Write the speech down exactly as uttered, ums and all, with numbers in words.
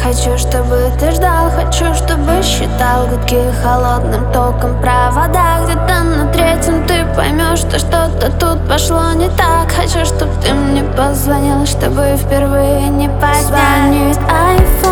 Хочу, чтобы ты ждал, хочу, чтобы считал гудки холодным током провода. Где-то на третьем ты поймешь, что что-то тут пошло не так. Хочу, чтобы ты мне позвонил, чтобы впервые не поднять. Звонит айфон.